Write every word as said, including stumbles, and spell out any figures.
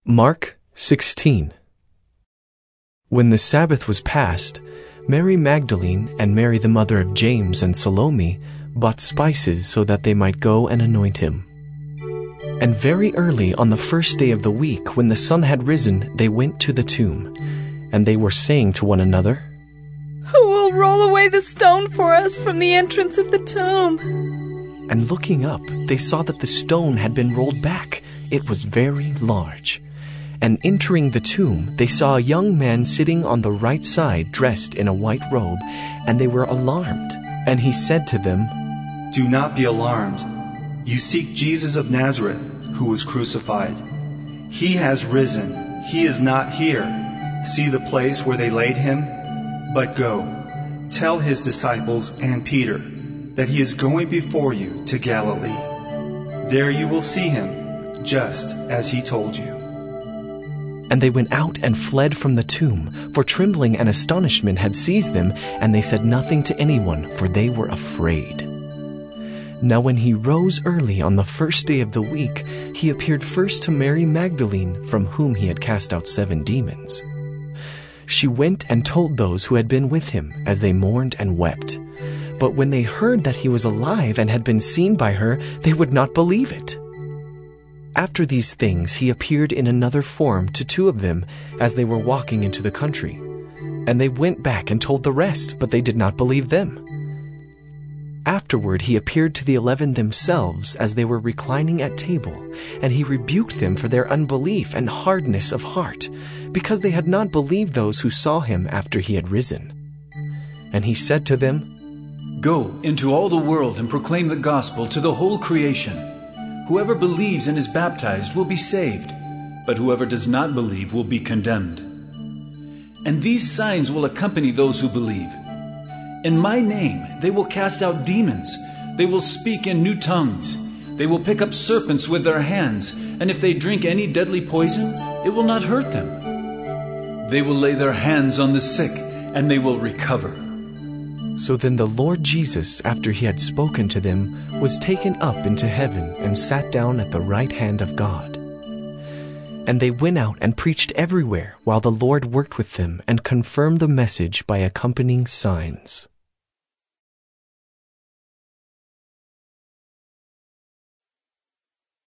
Mark sixteen. When the Sabbath was past, Mary Magdalene and Mary the mother of James and Salome bought spices so that they might go and anoint him. And very early on the first day of the week, when the sun had risen, they went to the tomb. And they were saying to one another, "Who will roll away the stone for us from the entrance of the tomb?" And looking up, they saw that the stone had been rolled back. It was very large. And entering the tomb, they saw a young man sitting on the right side, dressed in a white robe, and they were alarmed. And he said to them, "Do not be alarmed. You seek Jesus of Nazareth, who was crucified. He has risen. He is not here. See the place where they laid him? But go, tell his disciples and Peter that he is going before you to Galilee. There you will see him, just as he told you." And they went out and fled from the tomb, for trembling and astonishment had seized them, and they said nothing to anyone, for they were afraid. Now when he rose early on the first day of the week, he appeared first to Mary Magdalene, from whom he had cast out seven demons. She went and told those who had been with him, as they mourned and wept. But when they heard that he was alive and had been seen by her, they would not believe it. After these things he appeared in another form to two of them as they were walking into the country. And they went back and told the rest, but they did not believe them. Afterward he appeared to the eleven themselves as they were reclining at table, and he rebuked them for their unbelief and hardness of heart, because they had not believed those who saw him after he had risen. And he said to them, "Go into all the world and proclaim the gospel to the whole creation. Whoever believes and is baptized will be saved, but whoever does not believe will be condemned. And these signs will accompany those who believe. In my name they will cast out demons. They will speak in new tongues. They will pick up serpents with their hands, and if they drink any deadly poison, it will not hurt them. They will lay their hands on the sick, and they will recover." So then the Lord Jesus, after he had spoken to them, was taken up into heaven and sat down at the right hand of God. And they went out and preached everywhere, while the Lord worked with them and confirmed the message by accompanying signs.